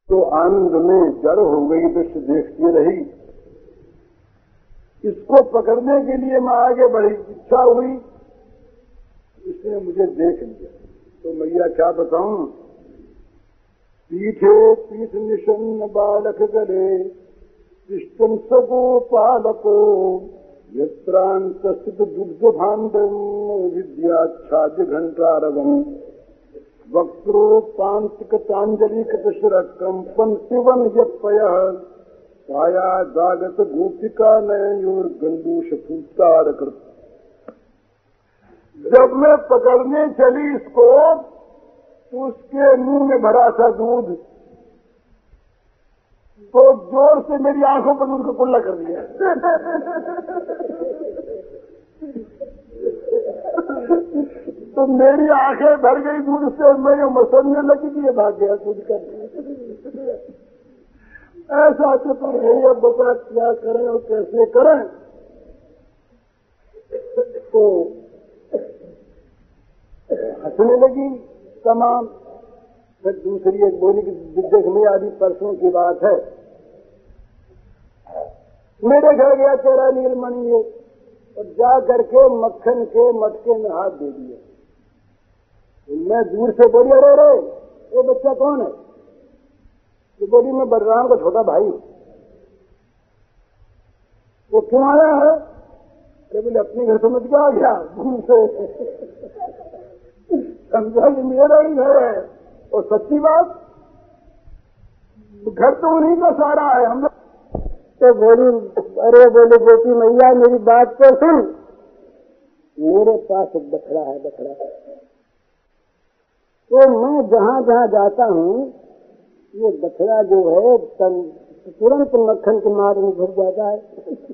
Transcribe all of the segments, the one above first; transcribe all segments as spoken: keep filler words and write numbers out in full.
तो आनंद में जड़ हो गई, दृश्य देखती रही। इसको पकड़ने के लिए मैं आगे बढ़ी, इच्छा हुई, इसने मुझे देख लिया। तो मैया क्या बताऊं, पीठे पीठ निशन्न बालक गले पृष्ठम सगो पालको यत्रांत दुग्ध भांडम विद्याच्छाद्य घंटारवम वक्त्रोपांतिकतांजलि कतशरकम पंक्तिवन यत्पय काया जागत गोपिका नयोर गंदूष फूटार कृत। जब मैं पकड़ने चली इसको तो उसके मुंह में भरा था दूध, तो जोर से मेरी आंखों पर दूध को कुल्ला कर दिया। तो मेरी आंखें भर गई दूध से, मैं मसलने लगी कि ये भाग गया दूध कर। ऐसा तो नहीं, अब बता क्या करें और कैसे करें। तो हंसने लगी तमाम। फिर दूसरी एक बोली की देख में आदि परसों की बात है, मेरे घर गया तेरा नीलमणि ये, और जा करके मक्खन के मटके में हाथ दे दिए। मैं दूर से बोली, अरे रे ये बच्चा कौन है? तो बोली मैं बलराम का छोटा भाई हूं। वो क्यों आया है? अरे बोले अपने घर समझ के आ गया दूर से, समझा कि मेरा ही घर है। और सच्ची बात, घर तो उन्हीं का सारा है। हम लोग तो बोली, अरे बोले गोपी मैया मेरी बात तो सुन, मेरे पास एक बछड़ा है, बछड़ा। तो मैं जहां जहां जाता हूं ये बछड़ा जो है तुरंत मक्खन के मार में घुस जाता है।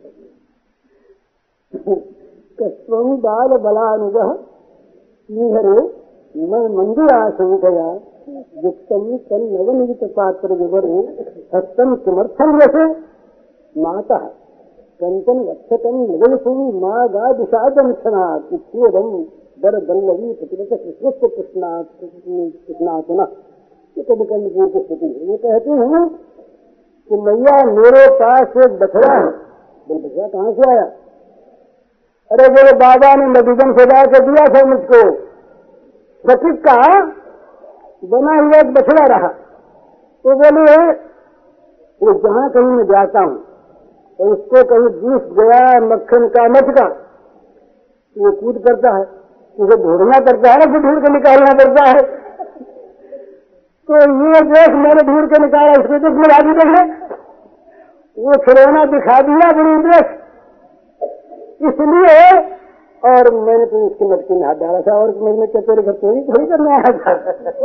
कस्वं बाल बलानुगह निहरे मन मंदिर आशंकया युक्तम तन नवनित पात्र विवरे हस्तम समर्थन रसे माता कंचन वत्सतम निगलसु माँ गा दिशादम क्षणात् इत्येवं दर दल्लवी प्रतिरत कृष्णस्य कृष्णात् कृष्णात्मना। ये कभी कभी की स्थिति है। वो कहते हैं कि मैया मेरे पास एक बछड़ा है। बोल बछड़ा कहाँ से आया? अरे मेरे बाबा ने मधुबन सजा के दिया था मुझको, फटिक का बना हुआ एक बछड़ा रहा। तो बोले वो जहां कहीं मैं जाता हूं और उसको कहीं दूस गया मक्खन का मटका, वो कूद करता है, उसे ढूंढना पड़ता है ना, फिर ढूंढ के निकालना पड़ता है। तो ये देख मैंने ढूंढ के निकाला, इसको देख मेरा आगे देख ले, वो खिलौना दिखा दिया बड़ी इंटरेस्ट, इसलिए। और मैंने तो उसके मटके में हाथ डाला था और मैंने क्या तेरे घर चोरी थोड़ी करने आया था।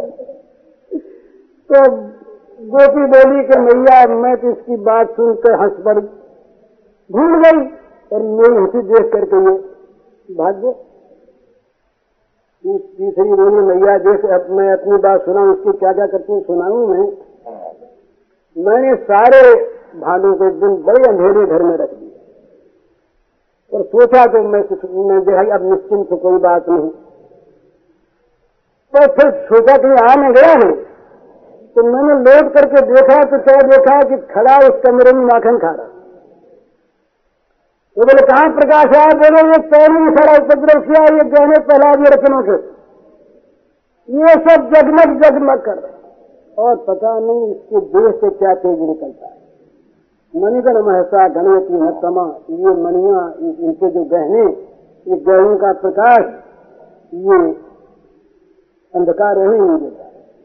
तो गोपी बोली कि मैया मैं तो इसकी बात सुनकर हंस पड़ी, भूल गई, और मेरी हंसी देख करके ये भाग गए। तीसरी बोली मैया देख अब मैं अपनी बात सुनाऊं, उसकी क्या क्या करती हूँ सुनाऊं मैं। मैंने सारे भालू को एक दिन बड़े अंधेरे घर में रख दिया और सोचा तो मैं मैं देखा अब निश्चिंत कोई बात नहीं। तो फिर सोचा कि आ नहीं गया है, तो मैंने लौट करके देखा तो क्या देखा कि खड़ा उस कमरे में माखन खा रहा। तो बोले कहाँ प्रकाश आया? बोले ये पहले ही सारा उपद्रव किया, ये गहने पहला दिए रचनों के, ये सब जगमग जगमग कर रहे, और पता नहीं इसके देह से क्या तेज निकलता है। मणिगण महसा गणवती न तमा, ये मणिया इनके जो गहने, ये गहनों का प्रकाश, ये अंधकार नहीं देता।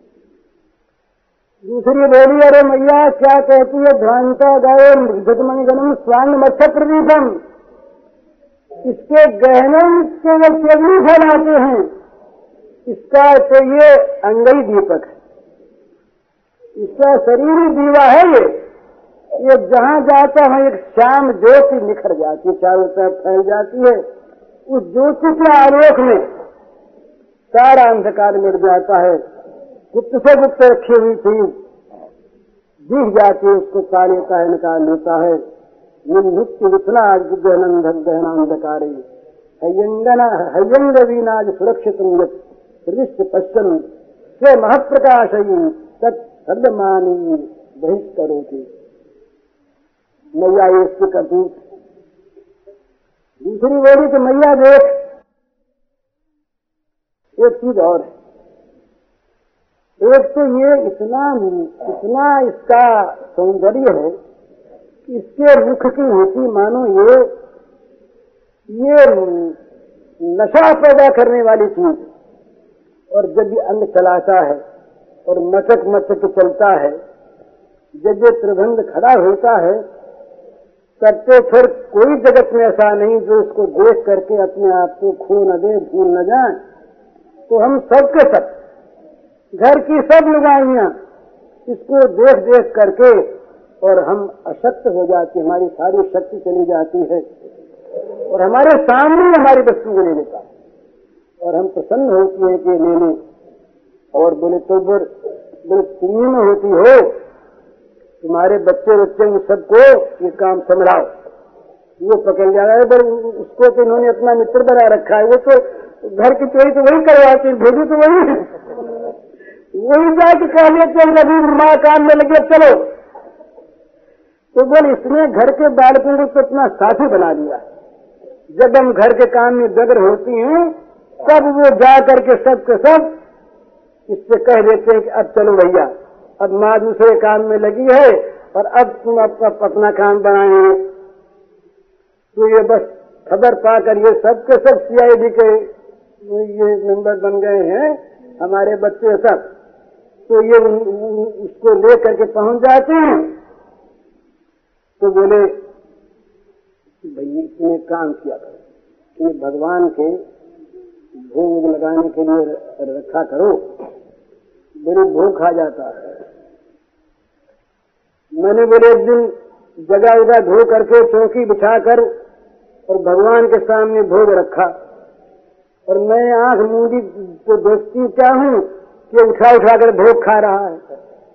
दूसरी बोली अरे मैया क्या कहती है? भ्रांता गाय मणिगणम स्वांग मत्स्य प्रदीपम, इसके गहने के वो चेवनी फैलाते हैं, इसका तो ये अंगई दीपक है, इसका शरीर दीवा है। ये ये जहां जाता है एक श्याम ज्योति निखर जाती है, चारों तरफ फैल जाती है। उस ज्योति के आलोक में सारा अंधकार मिट जाता है। गुप्त से गुप्त रखी हुई थी दिख जाती है, उसको पा लेता है, निकाल लेता है। नित्य विथला गहनंध गहनांधकारी हयंगना हयंग वीनाज सुरक्षित प्रविष्ट पश्चिम स्व महप्रकाशयी तत् सर्वमानी बहिष्करोति। मैया इसके कपूत दूसरी बोली कि मैया देख, एक चीज और है। एक तो ये इतना इतना इसका सौंदर्य है कि इसके मुख की होती मानो ये ये नशा पैदा करने वाली चीज। और जब ये अंग चलाता है और मचक मचक चलता है, जब ये त्रिभंग खड़ा होता है, तब तो फिर कोई जगत में ऐसा नहीं जो उसको देख करके अपने आप को खो न दे, भूल न जाए। तो हम सब के सब, घर की सब लुगाइयां इसको देख देख करके और हम अशक्त हो जाते, हमारी सारी शक्ति चली जाती है और हमारे सामने हमारी वस्तु को ले लेता है और हम प्रसन्न होती है कि ले ले। और बोले तो बोले तुम्हें में होती हो, तुम्हारे बच्चे बच्चे उन सबको ये काम संभलाओ, वो पकड़ जाएगा। पर उसको तो इन्होंने अपना मित्र बना रखा है, वो तो घर की चोरी तो वही करवाती है, भेजू तो वही है, वही जाके कह लेते हैं अभी माँ काम में लगे चलो। तो बोल इसने घर के बालकों को तो अपना साथी बना लिया। जब हम घर के काम में व्यग्र होती हैं तब वो जा करके सब के सब इससे कह देते हैं कि अब चलो भैया, अब माँ दूसरे काम में लगी है और अब तुम अब अपना काम बनाएंगे। तो ये बस खबर पाकर ये सब के सब सीआईडी के ये मेंबर बन गए हैं, हमारे बच्चे सब। तो ये उन, उन, उसको ले करके पहुंच जाते हैं। तो बोले भाई इसने काम किया करो, ये भगवान के भोग लगाने के लिए रखा करो, मेरे भोग खा जाता है। मैंने बोले एक दिन जगह उगह धो करके चौकी बिछाकर और भगवान के सामने भोग रखा और मैं आंख मूंदी तो देखती क्या हूं कि उठा उठा कर भोग खा रहा है।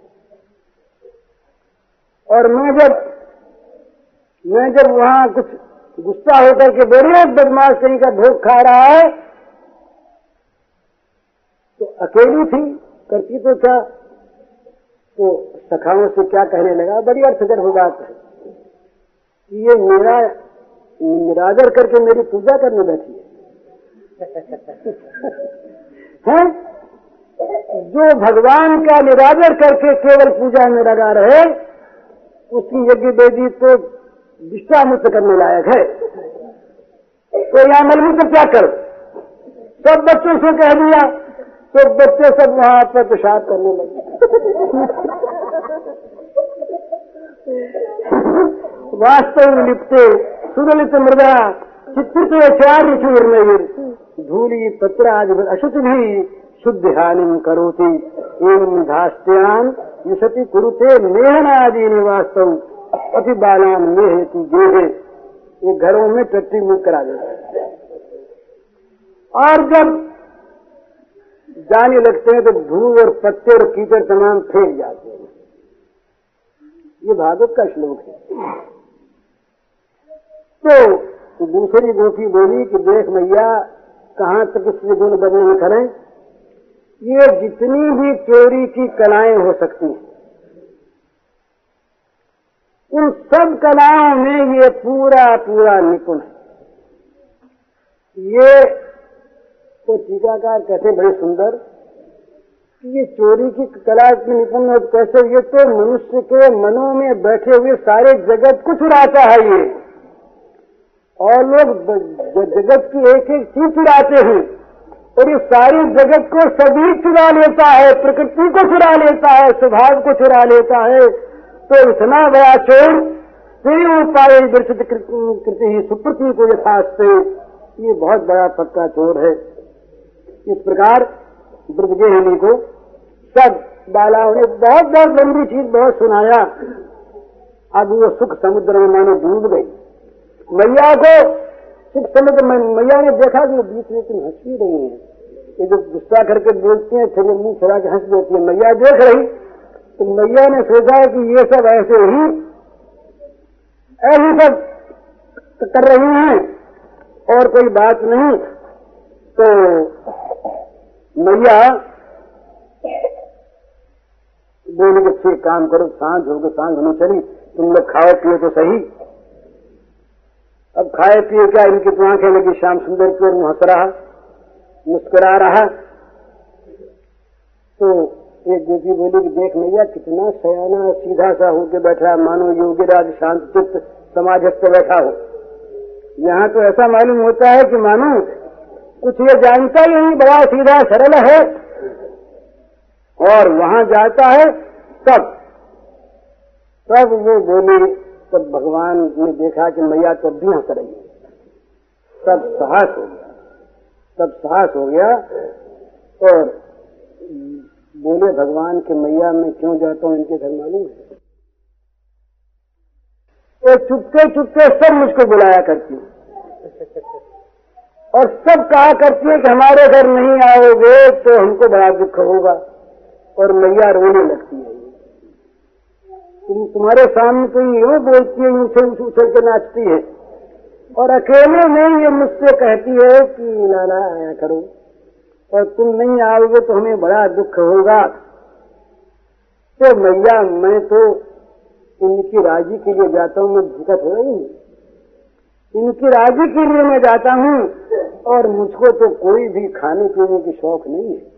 और मैं जब मैं जब वहां कुछ गुस्सा होकर के बोले बदमाश कहीं का भोग खा रहा है, तो अकेली थी, करती तो क्या, तो सखाओं से क्या कहने लगा, बड़ी अर्थगर हो बात है, ये मेरा निरादर करके मेरी पूजा करने बैठी है, है? जो भगवान का निरादर करके केवल पूजा में लगा रहे उसकी यज्ञ वेदी तो विश्वामित्र करने लायक है। तो यहां मलमूत्र क्या करो, सब बच्चों से कह दिया तो बच्चे सब वहां पर पेशाब करने लगे। वास्तव में लिपते सुदलित मृदा चित्रित चार्य चूर्णयिर धूली पत्रादि अशुच भी शुद्ध हानि करोति एवं धास्त्यान युषति कुरुते मेहनादि वास्तव अति बालान में हेतु गेहे, ये घरों में टट्टी मुख करा देता है। और जब जाने लगते हैं तो धूल और पत्ते और कीचड़ तमाम फेंक जाते हैं। ये भागवत का श्लोक है। तो दूसरी गोपी बोली कि देख मैया कहां तक इसलिए गुण वर्णन करें, ये जितनी भी चोरी की कलाएं हो सकती हैं उन सब कलाओं में ये पूरा पूरा निपुण है। ये तो टीकाकार कहते बड़े सुंदर कि ये चोरी की कला की निपुण है। कैसे, ये तो मनुष्य के मनों में बैठे हुए सारे जगत को चुराता है ये, और लोग जगत की एक एक चीज चुराते हैं और ये सारी जगत को सभी चुरा लेता है, प्रकृति को चुरा लेता है, स्वभाव को चुरा लेता है। तो इतना बड़ा चोर फिर उपाय विरचित कृति ही सुप्रति को यथास्ते, ये बहुत बड़ा पक्का चोर है। इस प्रकार ब्रजगेहिनी को सब बालाओं ने बहुत बहुत लंबी चीज बहुत सुनाया। अब वो सुख समुद्र में मानो डूब गई। मैया को सुख समुद्र में मैया ने देखा कि वो बीच में तुम हंसी रही है, ये जो गुस्सा करके बोलते हैं फिर मुंह फैला के हंस देती है। मैया देख रही तो मैया ने सोचा कि ये सब ऐसे ही ऐसे सब कर रही हैं और कोई बात नहीं। तो मैया बोली कि अच्छे काम करो, सांझ हो गए, सांझ होनी चली, तुम लोग खाओ पियो तो सही। अब खाए पिए क्या, इनकी तो आंखें लगी श्याम सुंदर की ओर, हंस रहा, मुस्कुरा रहा। तो एक गोपी बोली कि देख मैया कितना सयाना सीधा सा होके बैठा, मानो योगीराज शांत चित्त समाधिस्थ बैठा हो। यहाँ तो ऐसा मालूम होता है कि मानो कुछ ये जानता ही नहीं, बड़ा सीधा सरल है, और वहां जाता है तब तब वो बोली, तब भगवान ने देखा कि मैया तब भी हंस रही है, तब साहस हो गया, तब साहस हो गया और बोले भगवान के मैया मैं क्यों जाता हूं इनके घर, मालूम है तो चुपके चुपके सब मुझको बुलाया करती और सब कहा करती है कि हमारे घर नहीं आओगे तो हमको बड़ा दुख होगा, और मैया रोने लगती है। तुम तुम्हारे सामने तो यूं बोलती है, उछल उछल के नाचती है, और अकेले में ये मुझसे कहती है कि नाना आया करो, और तुम नहीं आओगे तो हमें बड़ा दुख होगा। तो मैया मैं तो इनकी राजी के लिए जाता हूँ, मैं भूखत हो रही हूँ, इनकी राजी के लिए मैं जाता हूँ, और मुझको तो कोई भी खाने पीने की शौक नहीं है।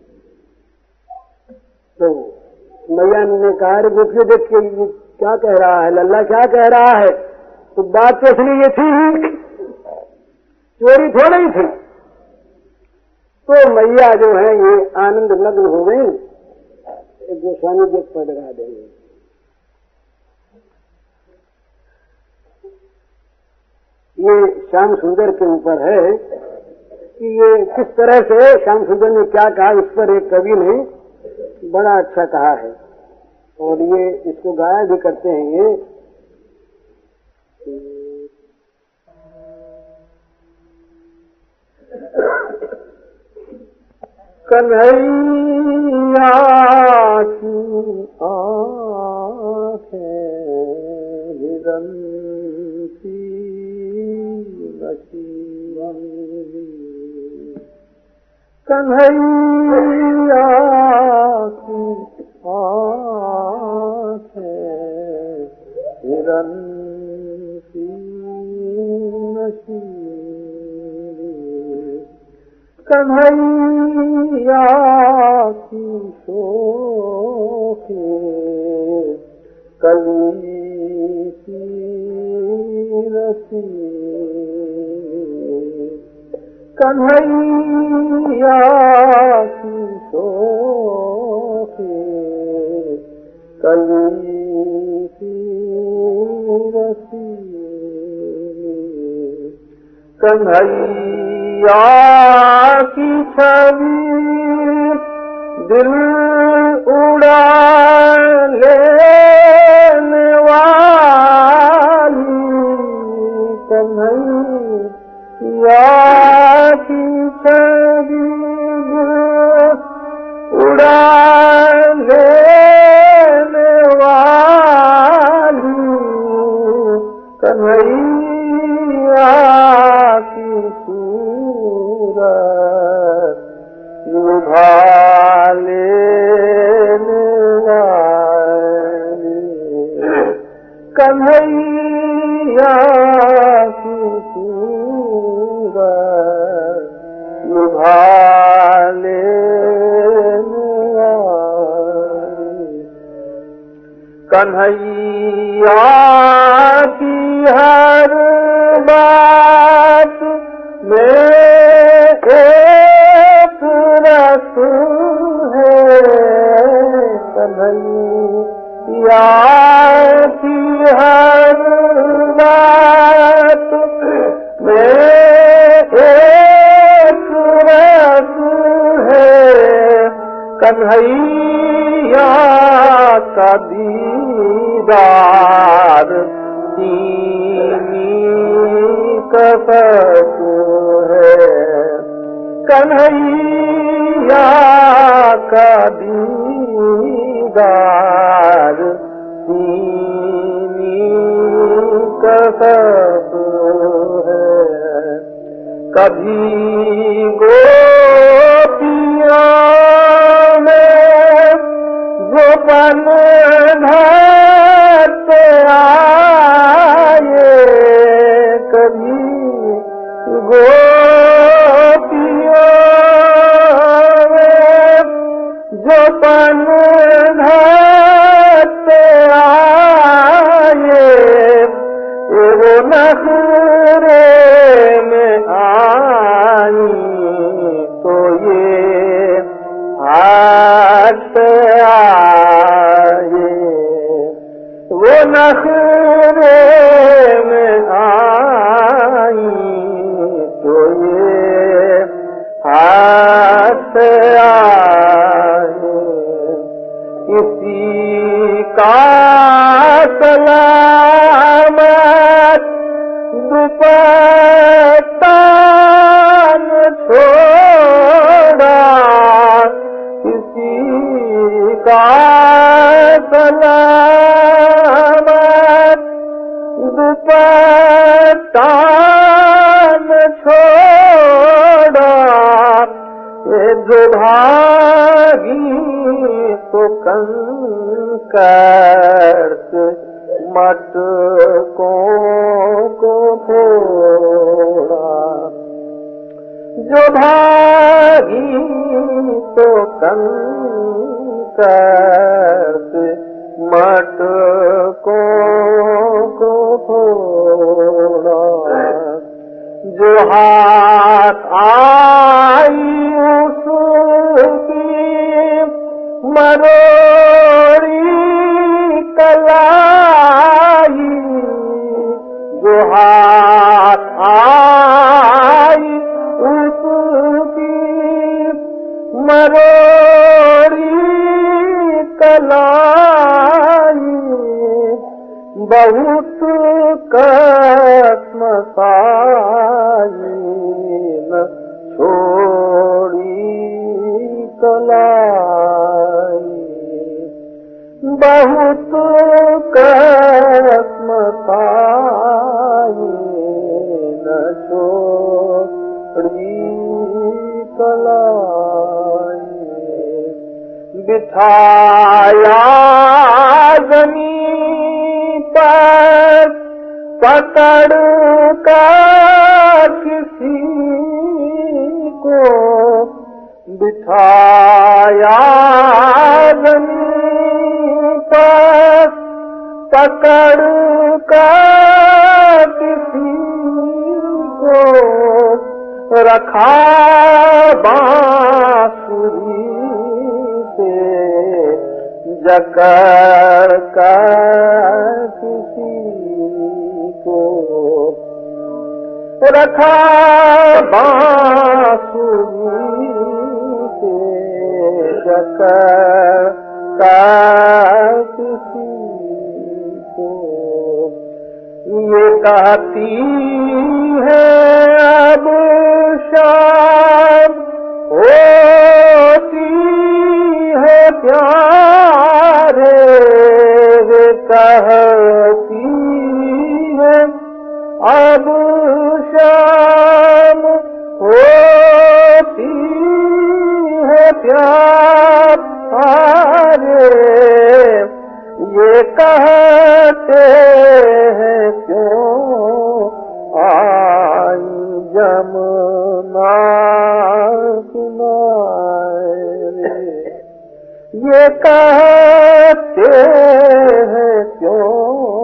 तो मैया ने कहा अरे गोपियों देख के ये क्या कह रहा है, लल्ला क्या कह रहा है, तो बात तो असली ये थी ही, चोरी थोड़ी थी। तो मैया जो है ये आनंद मग्न हो गई, गोस्वामी जी पद लगा देंगे। ये श्याम सुंदर के ऊपर है कि ये किस तरह से श्याम सुंदर ने क्या कहा, इस पर एक कवि ने बड़ा अच्छा कहा है, और ये इसको गाया भी करते हैं। ये कन्हैया की आँखें हिरनती नशीबन, कन्हैया की आँखें हिरनती नशीबन, कन्हैया की शोखे कली की रसी, कन्हैया की शोखे कली की रसी, कन्हैया की छवि दिल उड़ा लेने वाली, कन्हैया की छवि दिल उड़ा लेने वाली, कन्हैया की सूरत लुभा लेने वाली, कन्हैया की सूरत लुभा लेने वाली, कन्हैया की हर बात में एक रस है, कन्हैया की हर बात में एक रस है, कन्हैया का दीदार दीनी कसक है, कन्हैया का दीदार दीनी कसक है, कभी गोपियों में जो पल घर पे आए कभी गोपियों जो पन घर पे आए वो नखरे में आई तो ये हाथ पे आए वो नखरे में आई तो ये हाथ पे आए किसी का सलामत दुपट्टा न छोड़ा किसी का सलामत दुपट्टा न छोड़ा ये जो भागी तो कंकर से मटकों को फोड़ा जो भागी तो कंकर से मटकों को फोड़ा जो हाथ आई उसकी मरोड़ी कलाई जो हाथ आई उसकी मरोड़ी कलाई बहुत कसम खाई न छोड़ी कलाई बहुत कसम खाई न छोड़ी कलाई बिठाया ज़मीन पर पकड़ कर किसी को बिठाया ज़मीन पर पकड़ कर किसी को रखा बांसुरी से जकड़ कर किसी को रखा बांसुरी से जकड़ कर किसी को ये कहती है अब शाम होती है प्यारे वे कहती है अब शाम होती है प्यारे ये कहते हैं क्यों आई जमुना किनारे ये कहते हैं क्यों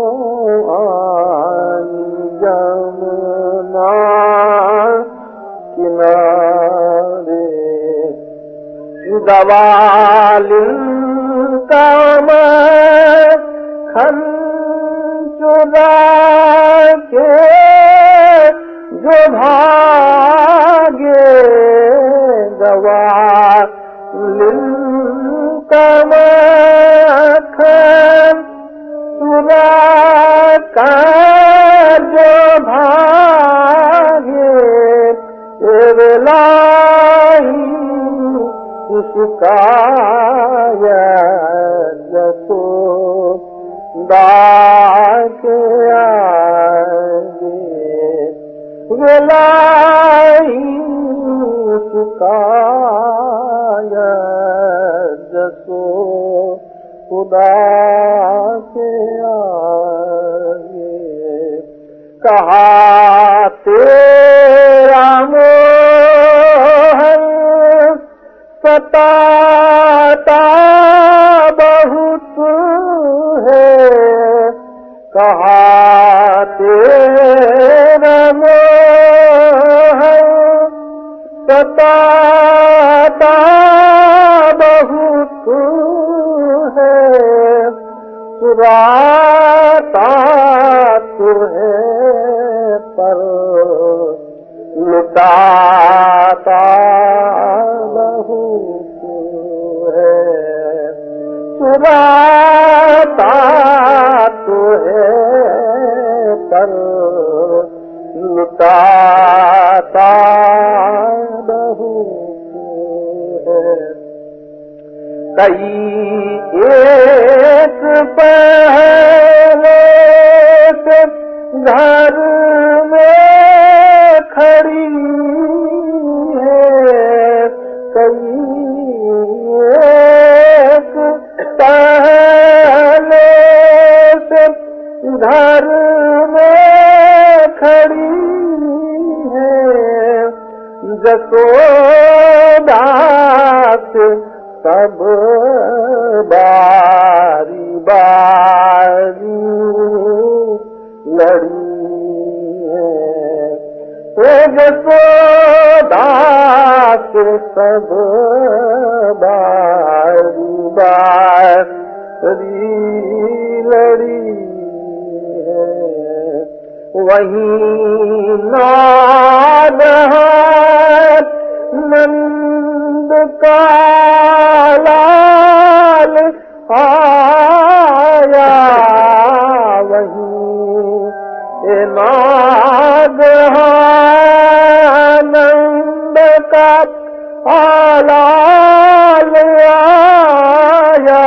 आई जमुना किनारे दवालिन का मैं खन चुरा के जो भागे दवालिन का मैं खन चुरा कर जो भागे लाई शिकायत तो दाके आगे लाई शिकायत तो खुदा के आगे कहा तेरा मोहन सताता बहुत है, कहा तेरा मोहन सताता बहुत है, चुराता तुम्हें पर लुटाता बहुत है, चुराता तुम्हें पर लुटाता बहुत है। कई एक पहले से घर में खड़ी है, कई एक पहले से घर में खड़ी है, जसोदा से सब बारी बारी लड़ी है, जसोदा से सब बारी बारी लड़ी है। वहीं नाद नंद का लाल आया, वहीं नाद नंद का लाल आया,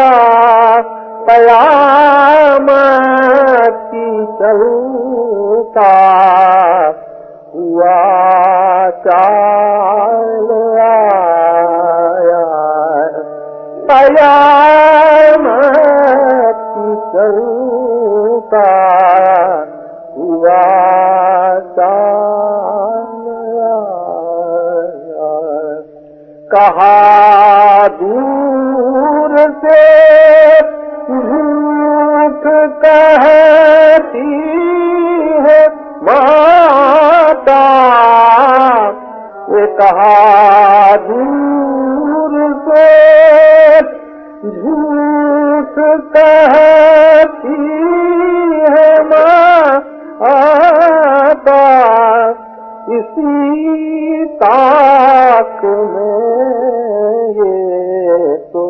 कयामत की चलता हुआ चाल आया, कयामत की चलता हुआ चाल आया। कहा दूर से झूठ कहती है माता, ये कहा दूर से झूठ कहती है माता, इसी ताक में ये तो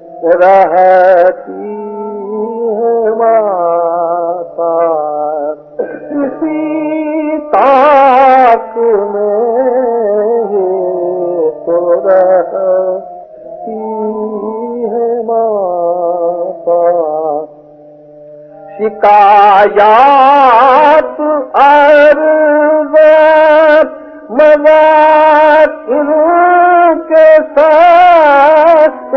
रहती है माता, इसी ताक में ये तो रहती है माता। शिकायत अर्ज़ मज़ाक के साथ,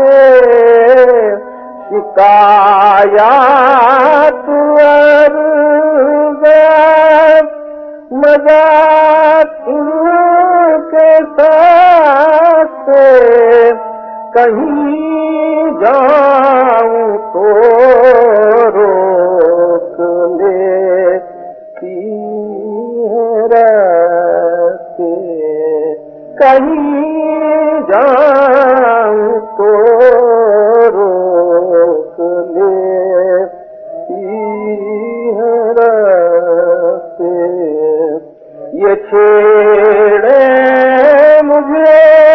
शिकायत अर्ज़ मज़ाक के साथ, कहीं जाऊं तो रोक लेती है रास्ते, कहीं जाऊं तो रोक लेती है रास्ते। ये छेड़े मुझे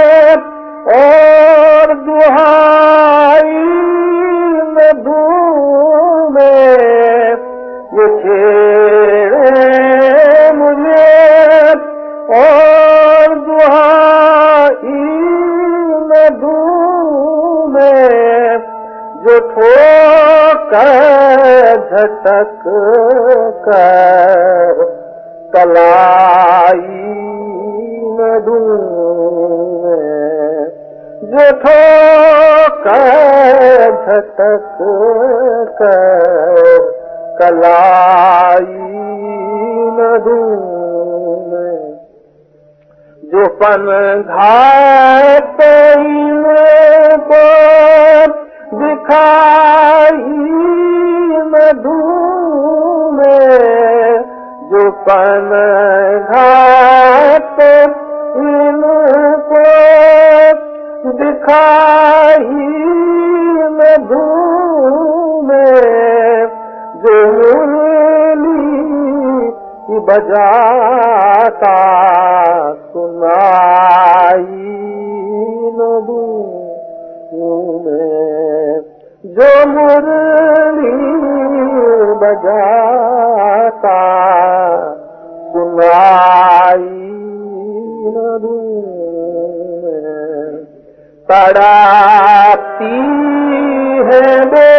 और दुहाई में धूमे, ये छेड़े मुझे और दुहाई में धूमे, जो ठोकर झटक कर कलाई में धूमे, जो ठोकर झटक कर कलाई न दूं, जो पन घाट को दिखाई न दूं मैं, जो पन घाट इनको दिखाई न दूं मैं, जो मुरली बजाता सुनाई न दूं मैं, जो मुरली बजाता सुनाई न दूं मैं। तड़पती है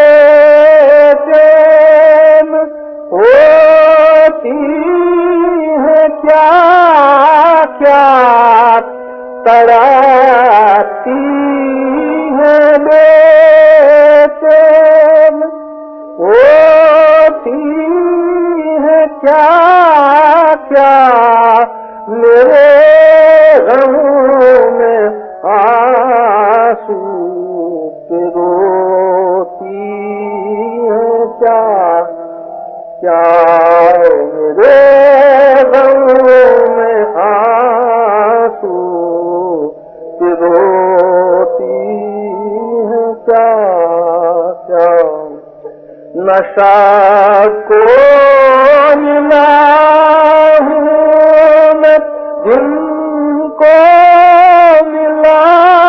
बेचैन होती है क्या क्या, तड़पती है बेचैन होती है क्या क्या, मेरे गमों में आंसू के रोती है क्या क्या, मेरे गमों में आंसू के रोती है क्या क्या। नशा को मिला हूँ मैं जिनको मिला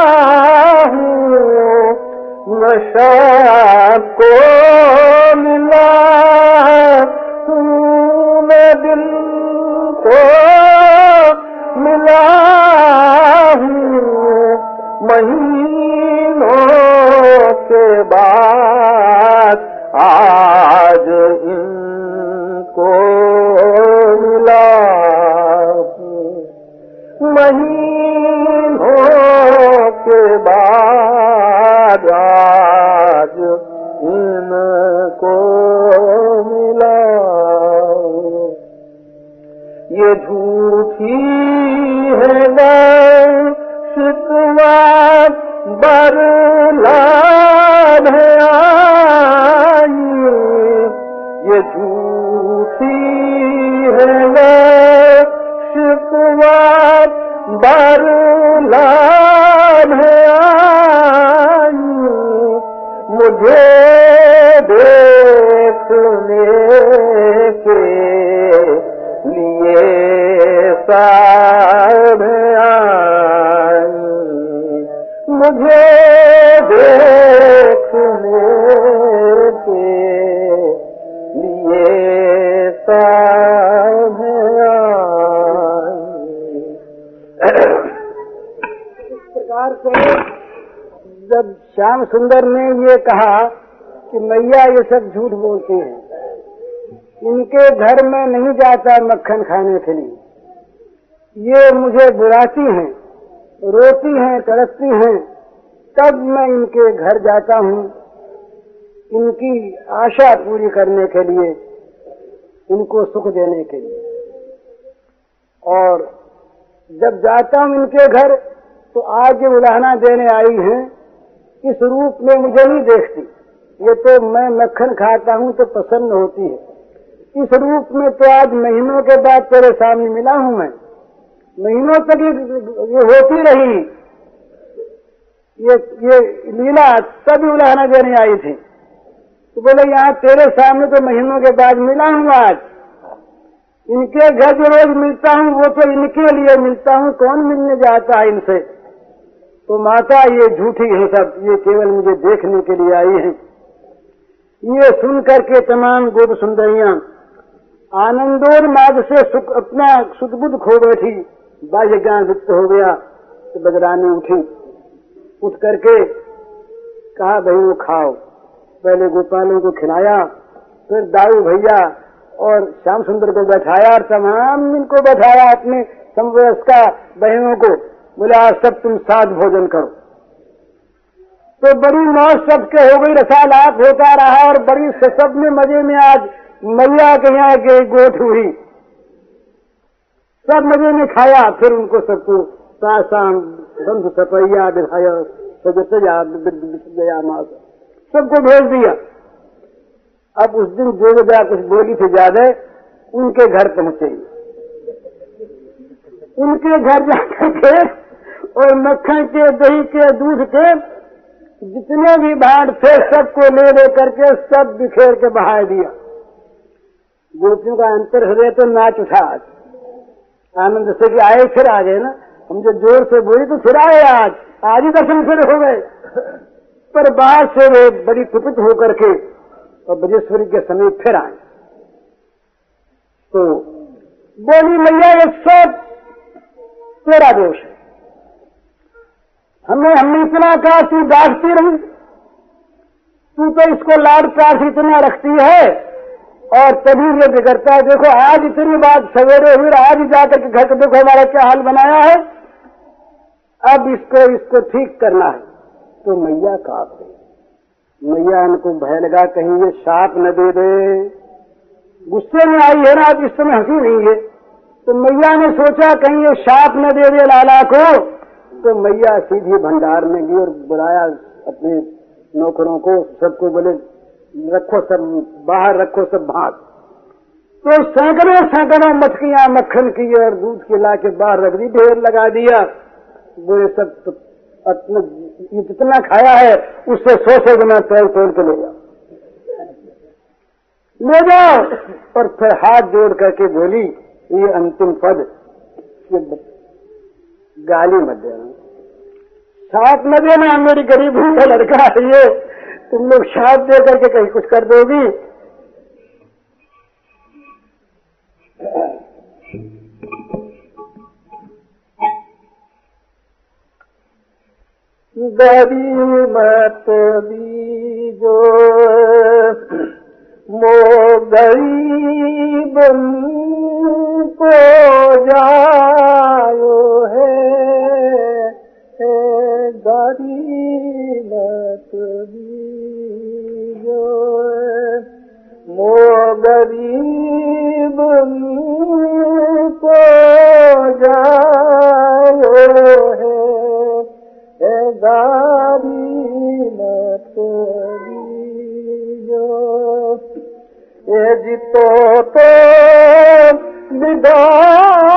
हूँ, नशा को मिला हूँ मैं जिनको मिला हूँ, महीनों के बाद आज इनको मिला हूँ, महीनों के बाद आज इनको मिला हूँ। ये झूठी है न शिकवा बरलाद है आई, ये झूठी है न शिकवा बरलाद है आई, मुझे देखने के लिए सब आई, मुझे देखने के लिए सब आई। इस प्रकार से जब श्याम सुंदर ने ये कहा कि मैया ये सब झूठ बोलती हैं, इनके घर में नहीं जाता मक्खन खाने के लिए, ये मुझे बुलाती हैं, रोती हैं, तड़पती हैं, तब मैं इनके घर जाता हूँ इनकी आशा पूरी करने के लिए, इनको सुख देने के लिए। और जब जाता हूँ इनके घर तो आज ये उलाहना देने आई हैं, इस रूप में मुझे नहीं देखती, ये तो मैं मक्खन खाता हूँ तो प्रसन्न होती है, इस रूप में तो आज महीनों के बाद तेरे सामने मिला हूँ मैं, महीनों तक ये होती रही ये ये लीला, तभी उलाहना देने आई थी। तो बोले यहाँ तेरे सामने तो महीनों के बाद मिला हूँ आज, इनके घर जो रोज मिलता हूँ वो तो इनके लिए मिलता हूँ, कौन मिलने जाता है इनसे। तो माता ये झूठी है सब, ये केवल मुझे देखने के लिए आई है। ये सुन करके तमाम गोप सुंदरियां आनंदोन्माद से सुख अपना सुदबुद खो बैठी, बाह्य ज्ञान लुप्त हो गया। तो बजरानी उठी, उठ करके कहा भाई वो खाओ। पहले गोपालों को खिलाया, फिर दाऊ भैया और श्याम सुंदर को बैठाया और तमाम इनको बैठाया अपने समवयस्का बहनों को, बोले आज सब तुम साथ भोजन करो। तो बड़ी मौज सबके हो गई, रसालाप होता रहा और बड़ी सब में मजे में आज मैया के यहाँ के गोठ हुई, सब मजे में खाया। फिर उनको सबको सासांग बंधु सपैया विधायक सजया गया माँ सबको भेज दिया। अब उस दिन जो बजा कुछ बोली थी ज्यादा, उनके घर पहुंचे, उनके घर जाकर के और मक्खन के, दही के, दूध के जितने भी भांड थे सबको ले ले करके सब बिखेर के बहा दिया। गोपियों का अंतर हृदय तो नाच उठा आज, आनंद से कि आए फिर आ गए ना, हम जो जोर से बोली तो फिर आए, आज आज ही दर्शन फिर हो गए। पर बाहर से वे बड़ी कुपित होकर के और ब्रजेश्वरी के समीप फिर आए तो बोली, मैया ये सब तेरा दोष है, हमें हमने इतना कहा, तू डांटती रही, तू तो इसको लाड प्यार से इतना रखती है और तभी ये बिगड़ता है। देखो आज इतनी बात सवेरे हुई, आज ही जाकर के घर को देखो हमारा क्या हाल बनाया है, अब इसको इसको ठीक करना है। तो मैया कांप गई, मैया इनको भय लगा कहीं ये शाप न दे दे, गुस्से में आई है ना, अब इस समय हंसी नहीं है। तो मैया ने सोचा कहीं ये शाप न दे दे लाला को, तो मैया सीधी भंडार में गई और बुलाया अपने नौकरों को, सबको बोले रखो सब बाहर, रखो सब भाग। तो सैकड़ों सैकड़ों मटकियां मक्खन की और दूध की ला के बाहर रख दी, ढेर लगा दिया। बोले सब तो अपने जितना खाया है उससे सौ सौ गुना तोड़ तोड़ के ले जाओ, ले जाओ। और फिर हाथ जोड़ करके बोली, ये अंतिम पद, ये गाली मत देना, साथ न देना, मेरी गरीबी का लड़का है ये, तुम लोग साथ दे करके कहीं कुछ कर दोगी। गरी मत दीजो मो गरीब को जायो है, गरी मत दीजो मो गरीब को जायो है, गारी मत दीजो। ये जितो तो दीदार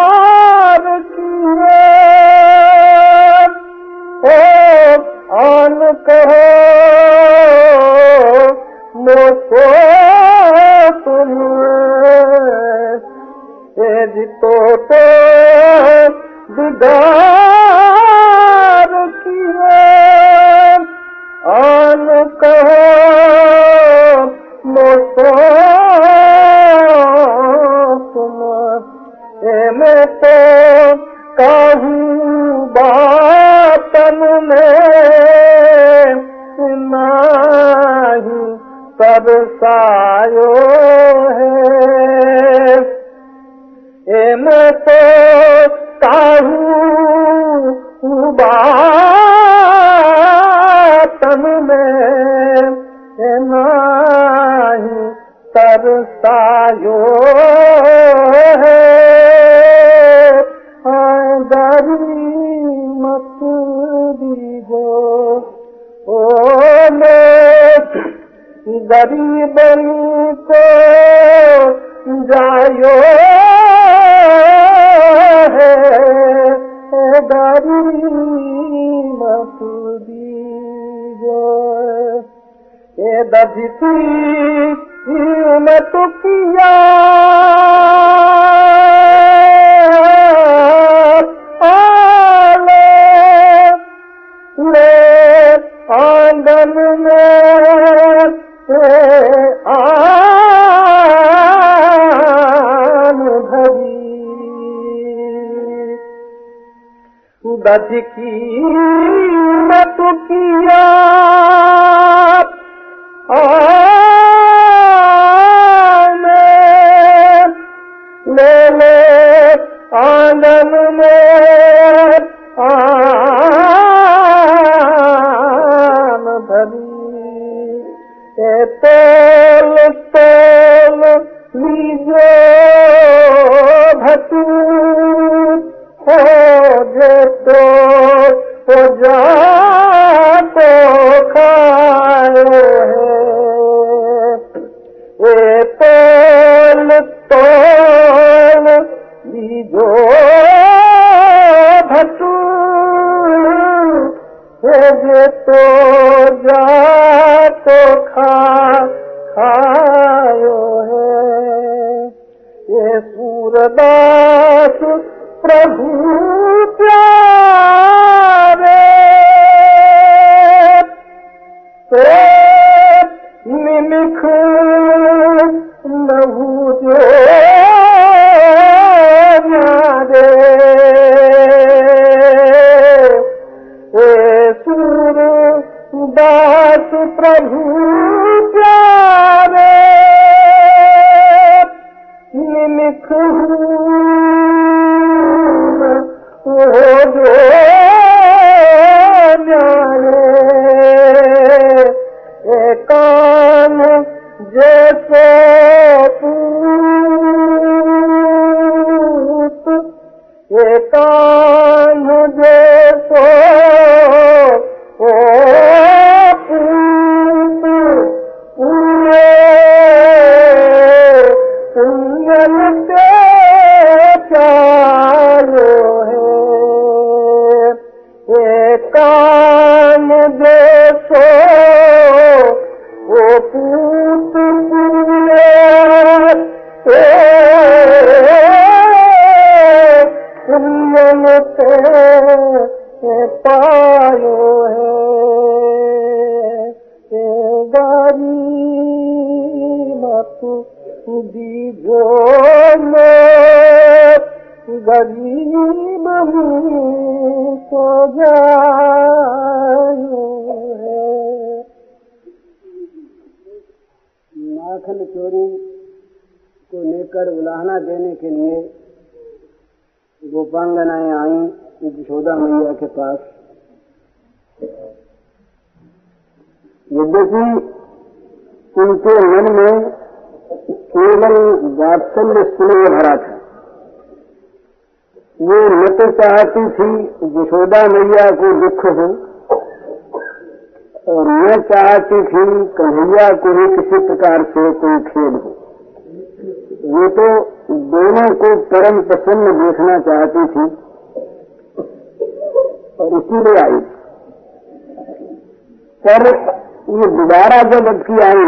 किए ओ आन कहो मोको तुम, ये जितो तो दीदार आन कहो मोको तुम, ए मैं तो कहूँ बातन में नाही तरसायो है, ए मैं तो कहूँ तन में नाही तरसायो है, गरी मत दीजो ओ मैं गरीबन को जायो है, गरी मत दीजो। ये दधती मैं तो किया आले ले आंगन में आन भरी, दध की मत किया ले ले आंगन में आन पायो है। ये सूरदास प्रभु प्यारे तो निमिख लहू जो न्यारे। हे सूरदास प्रभु प्यारे निमिख हो जो न्यारे। एकान जैसे पूत एकान जैसो ओ पूत पूरे पुण्यन से प्यारो है। एकान जैसो ओ पूत पूरे पुण्यन से पायो है। गरीब दीजो गरीब तो जायो है। माखन चोरी को लेकर उलाहना देने के लिए गोपांगनाएं आई यशोदा मैया के पास। यद्यपि उनके मन में केवल वात्सल्य स्नेह भरा था। वो न तो चाहती थी यशोदा मैया को दुख हो और न चाहती थी कन्हैया को भी किसी प्रकार से कोई खेद हो। वो तो दोनों को परम प्रसन्न देखना चाहती थी और इसीलिए आई। पर ये दोबारा जब अबकी आई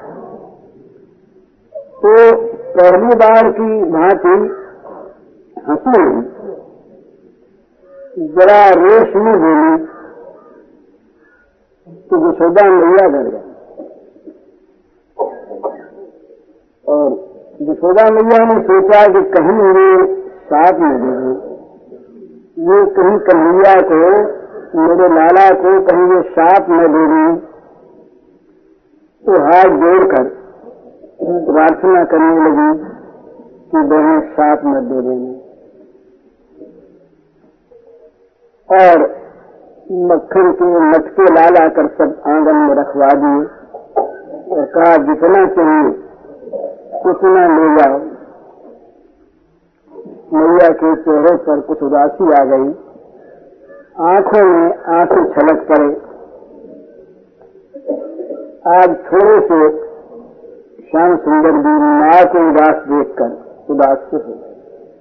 तो पहली बार की भांति हंसी जरा रोष में बोली तो यशोदा मैया डर गई और यशोदा मैया ने सोचा कि कहीं ये साथ में दे दे, ये कहीं कन्हैया को मेरे लाला को कहीं ये साथ न दे दी। तो हाथ जोड़कर प्रार्थना करने लगी कि बहन साथ मत दे देना। और मक्खन के मटके ला ला कर सब आंगन में रखवा दिए और कहा जितना चाहिए उतना ले जाओ। मैया के चेहरे पर कुछ उदासी आ गई, आंखों में आंसू छलक पड़े। आज थोड़े से श्याम सुंदर भी मां को उदास देखकर उदास से हो गए।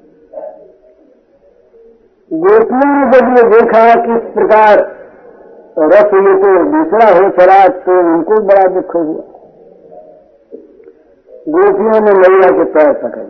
गोपियों ने जब ये देखा कि इस प्रकार रस ये तो दूसरा हो चला तो उनको बड़ा दुख हुआ। गोपियों ने मैया के पैर पकड़े,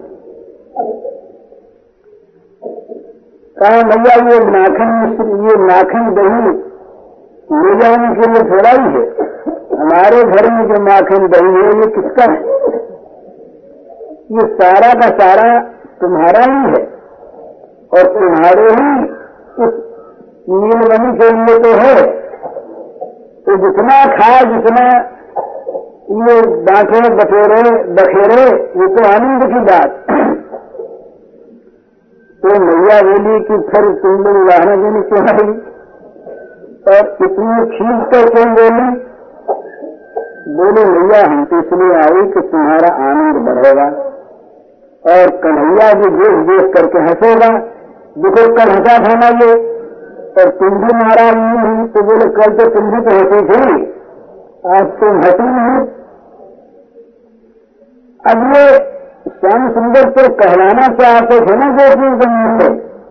कहा मैया ये नाखन ये नाखन दही ले जाने के लिए थोड़ा ही है, हमारे घर में जो माखन दही है ये किसका है? ये सारा का सारा तुम्हारा ही है और तुम्हारे ही उस नीलमणि के लिए तो है। तो जितना खाए जितना ये बांटे बटेरे बखेरे ये तो आनंद की बात। तो मैया बोली कि फिर तुम लोग उदाहरण देने क्यों आई और इतनी खींच कर क्यों बोली? बोले मैया हम तो इसलिए आई कि तुम्हारा आनंद बढ़ेगा और कन्हैया भी देख देख करके हंसेगा। देखो कल हंसा था ना ये और तुम भी नाराज नहीं हुई। तो बोले कल तो तुम भी तो हंसी थी, आज तुम हंसी नहीं। अब ये श्याम सुंदर तो कहलाना चाहते थे ना गोपी से।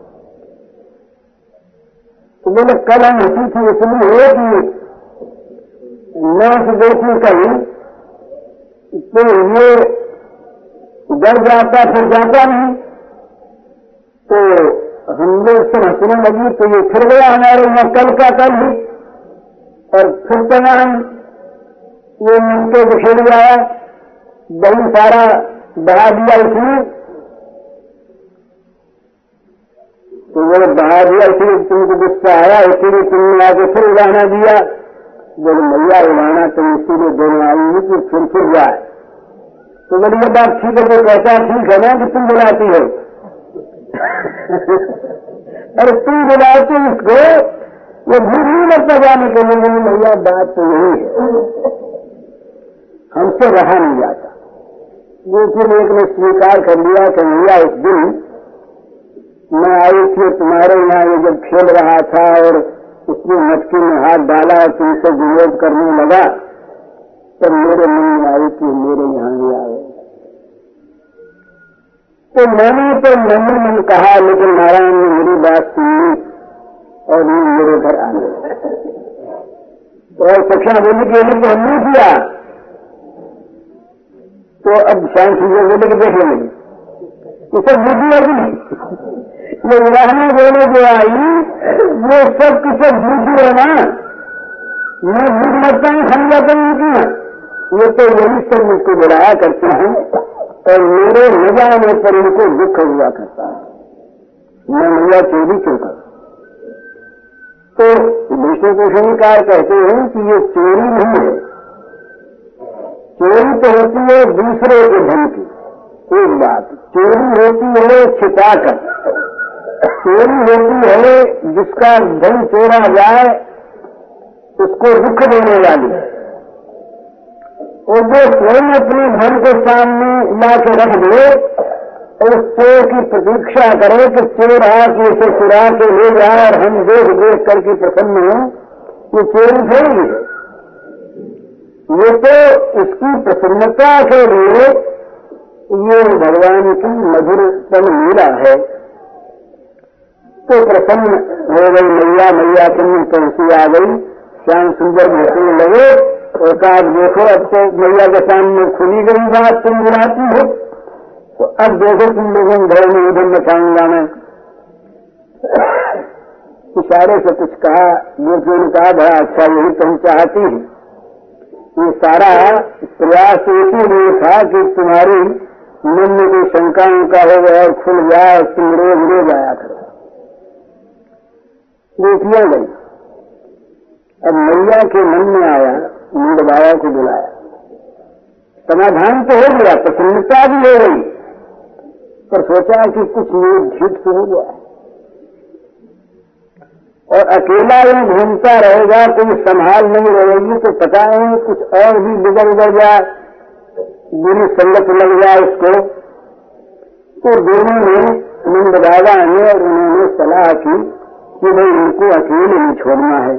तो बोले कल हम हंसी थी इसलिए कि न उस गोपी कही तो ये डर जाता फिर जाता नहीं। तो हम लोग सब हंसने लगी तो ये फिर गया हमारे यहाँ कल का कल ही, और फिर तमाम ये मिलके बिखेर गया, बहुत सारा बढ़ा दिया इसने। तो वो बढ़ा दिया इसलिए तुमको गुस्सा आया, इसीलिए तुमने आगे फिर उड़ाना दिया। बोले मैया उड़ाना तुम इसीलिए दोनों आई कि फिर फिर जाए। तो बोली ये बात ठीक है, तो कहता ठीक है ना कि तुम बुलाती हो। अरे तुम बुलाते इसको, वो भूल नहीं लगता जाने के लिए। भैया बात तो यही है, हमसे रहा नहीं जाता। लेकिन एक ने स्वीकार कर लिया कि भैया उस दिन मैं आई थी तुम्हारे यहाँ, ये जब खेल रहा था और उसने मटकी में हाथ डाला और तुमसे विरोध करने लगा, तब मेरे मन में आई कि मेरे यहाँ भी आए। तो मैंने तो मन मन कहा, लेकिन नारायण ने मेरी बात सुनी और ये मेरे घर आ गए। तो और सखियां बोली कि ये तो हमने किया। तो अब शांत चीजें बोले कि देख लेंगे ये सब बुद्धि है कि नहीं। ये उड़ाने बोले जो आई वो सब की सब बुद्धि है ना। मैं भूख लगता हूँ, खा जाता हूँ कि ये तो यही सब मुझको बुलाया करते हैं और मेरे न जाने पर उनको दुख हुआ करता है। मैं मैया चोरी क्यों कर। तो विष्णु भूषणकार कहते हैं कि ये चोरी नहीं है, चोरी तो होती है दूसरे के धन की। एक बात चोरी होती है छिपाकर, चोरी होती है जिसका धन चोरा जाए उसको दुख देने वाली, और जो स्वयं अपने धन को सामने ला के रख दे और उस चोर की प्रतीक्षा करे कि चोर आके इसे चुरा के ले जाए और हम देख देख करके प्रसन्न हों, ये चोरी थोड़ी है। ये तो उसकी प्रसन्नता के लिए ये भगवान की मधुरतम लीला है। तो प्रसन्न हो गई मैया, मैया तुम तुलसी आ गई, श्याम सुंदर घटने लगे और कहा देखो अब तो मैया के सामने खुली गई बात, तुम बुलाती हो तो अब देखो तुम लोगों घर में उधर मचाऊंगा मैं। इशारे से कुछ कहा, मूर्तियों ने कहा बड़ा अच्छा यही तुम चाहती है। ये सारा प्रयास इसीलिए था कि तुम्हारी मन में कोई शंका उनका हो गया और खुल जाए, तुम रोज रोज आया करो। गोपियां गई, अब मैया के मन में आया नंद बाबा को बुलाया, समाधान तो हो गया, प्रसन्नता भी हो गई, पर सोचा कि कुछ लोग झूठ तो हो गया और अकेला ही घूमता रहेगा, कोई संभाल नहीं रहेगी तो पता नहीं कुछ और भी बिगड़ उगड़ जाए, बुरी संगत लग जाए उसको। तो दोनों ने नंद बाबा ने और उन्होंने सलाह की कि भाई इनको अकेले नहीं छोड़ना है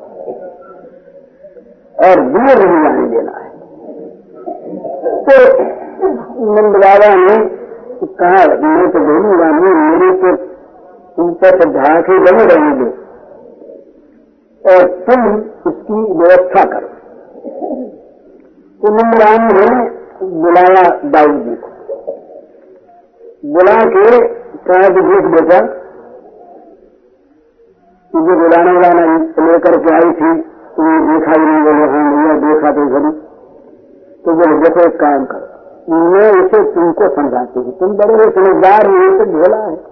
और दूर नहीं जाने देना है। तो नंद बाबा ने कहा मैं तो बोलूंगा नहीं, मेरे को ऊपर से ढाके बने रहेंगे और तुम उसकी व्यवस्था करो। तो नंद राम ने बुलाया दाऊद जी को, बुला के कहा कि देख बेटा तुझे बुलाने वाला लेकर के आई थी, तुमने देखा ही नहीं। बोले हाँ भैया देखा तो घड़ी। तो बोले देखो एक काम करो, मैं इसे तुमको समझाती हूँ, तुम बड़े समझदार नहीं तो भोला है,